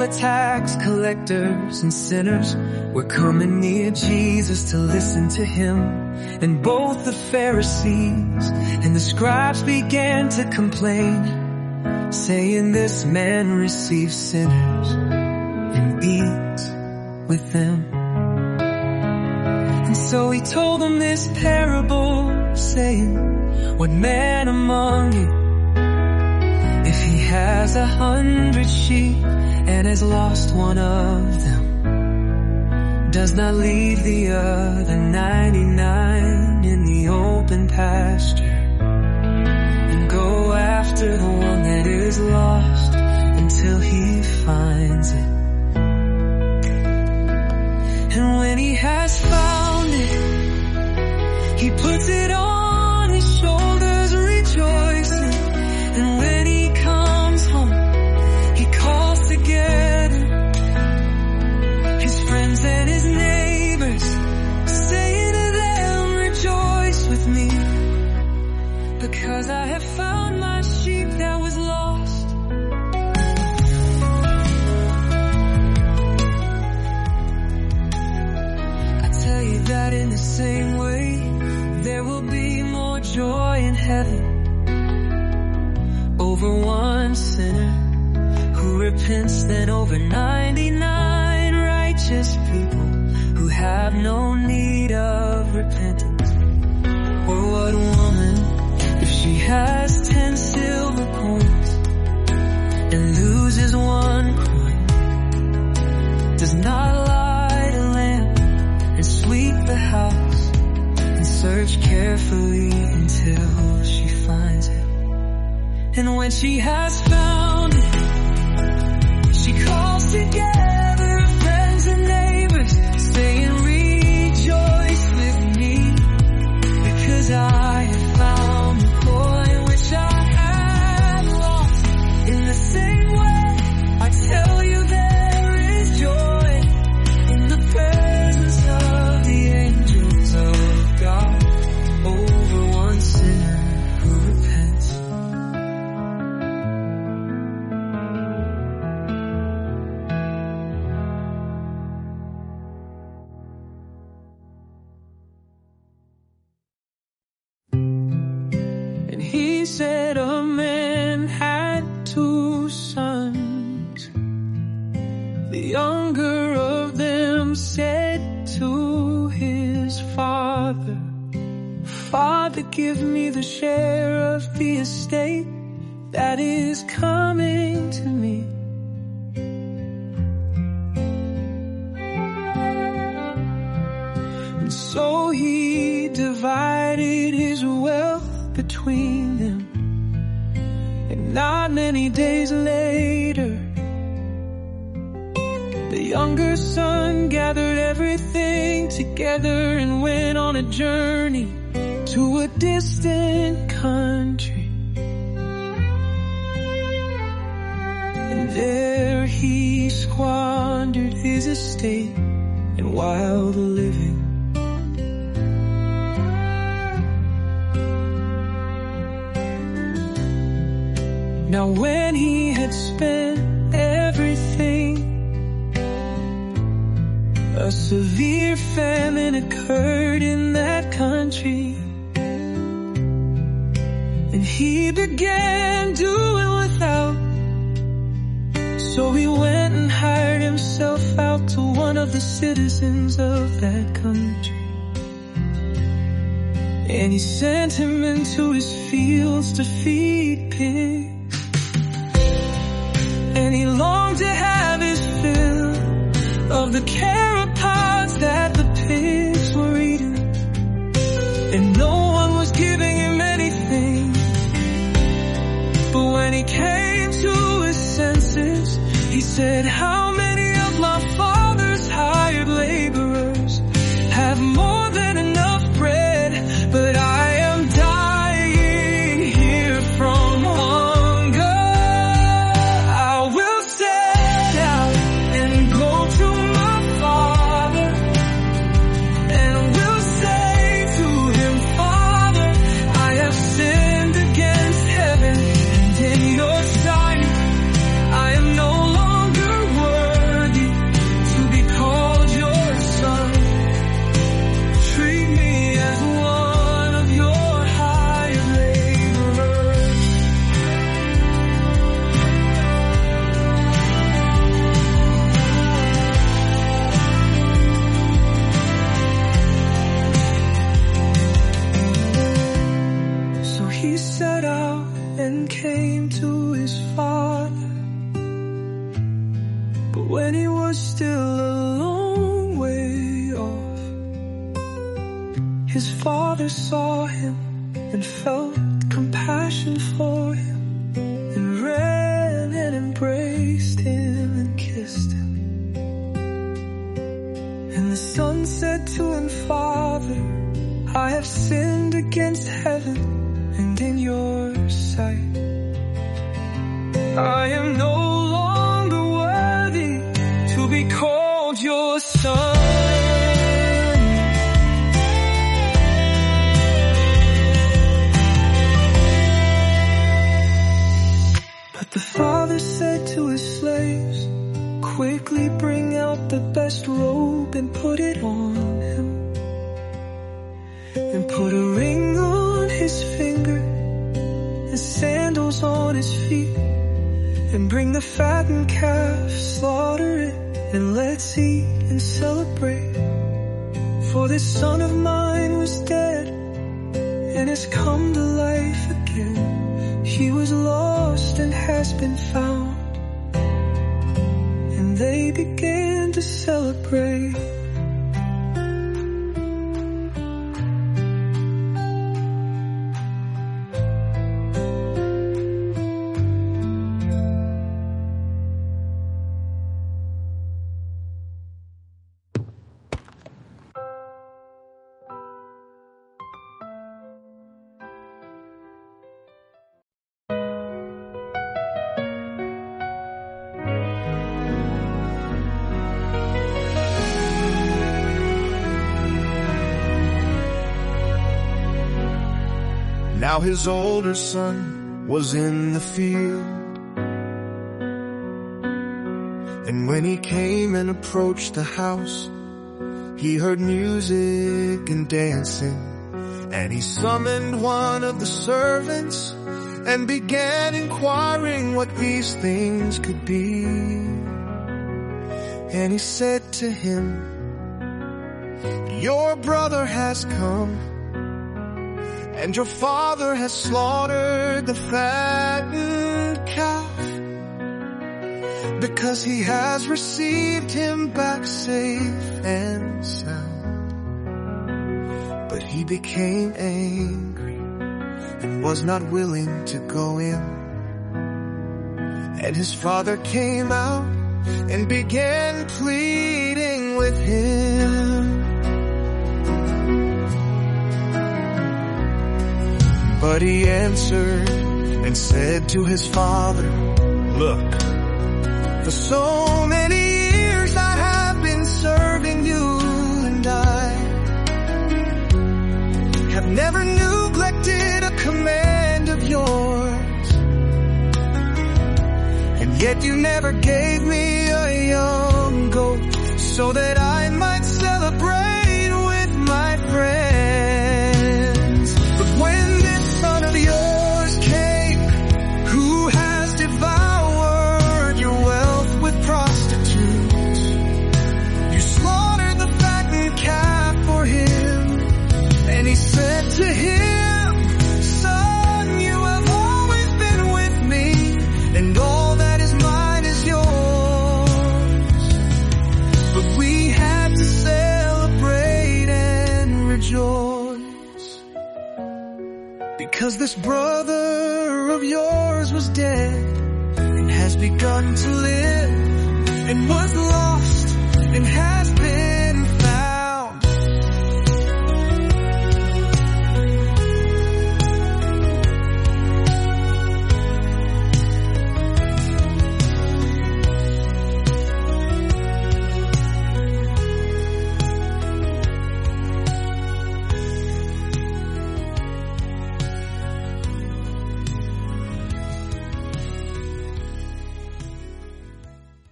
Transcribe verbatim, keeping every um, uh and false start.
tax collectors and sinners were coming near Jesus to listen to him. And both the Pharisees and the scribes began to complain, saying, this man receives sinners and eats with them. And so he told them this parable, saying, what man among you, if he has a hundred sheep and has lost one of them, does not leave the other ninety-nine in the open pasture and go after the one that is lost until he finds it? And when he has found it, he puts it on his shoulders rejoicing. And when he comes home, he calls together his friends and his neighbors, saying to them, rejoice with me, because I have found my sheep that was lost. I tell you that in the same way, there will be more joy in heaven over one sinner who repents than over ninety-nine righteous people who have no need of repentance. Or what woman, if she has ten silver coins and loses one coin, does not light a lamp and sweep the house and search carefully until she finds it? And when she has found it, she calls together her friends and neighbors, saying, rejoice with me, because I have found the coin which I had lost. In the same way, I tell you there is joy in the presence of the angels of God over one sinner who repents. And he said a man had two sons. The younger of them said to his father, Father, give me the share of the estate that is coming to me. And so he divided his wealth between them. And not many days later, the younger son gathered everything together and went on a journey to a distant country. And there he squandered his estate in wild living. Now when he had spent everything, a severe famine occurred in that country. And he began doing without. So he went and hired himself out to one of the citizens of that country. And he sent him into his fields to feed pigs. And he longed to have his fill of the carrot pods that the pigs were eating. And no one was giving him anything. But when he came to his senses, he said, how many of my father's hired laborers have more than enough bread, but I am dying here from hunger. I will set out and go to my father, and will say to him, Father, I have sinned against heaven and in your sight. I am no longer worthy he set out and came to his father. But when he was still a long way off, his father saw him and felt compassion for him, and ran and embraced him and kissed him. And the son said to him, Father, I have sinned against heaven and in your sight. I am no longer worthy to be called your son. But the father said to his slaves, quickly bring out the best robe and put it on him, and put a ring on his finger and sandals on his feet, and bring the fattened calf, slaughter it, and let's eat and celebrate. For this son of mine was dead and has come to life again. He was lost and has been found. And they began to celebrate. Now his older son was in the field, and when he came and approached the house, he heard music and dancing. And he summoned one of the servants and began inquiring what these things could be. And he said to him, your brother has come, and your father has slaughtered the fattened calf, because he has received him back safe and sound. But he became angry and was not willing to go in. And his father came out and began pleading with him. But he answered and said to his father, look, for so many years I have been serving you, and I have never neglected a command of yours. And yet you never gave me a young goat so that I might celebrate with my friends. But when son of yours came, who has devoured your wealth with prostitutes, you slaughtered the fattened calf for him. And he said to him, son, you have always been with me, and all that is mine is yours. But we had to celebrate and rejoice, because this brother of yours was dead and has begun to live, and was lost and has been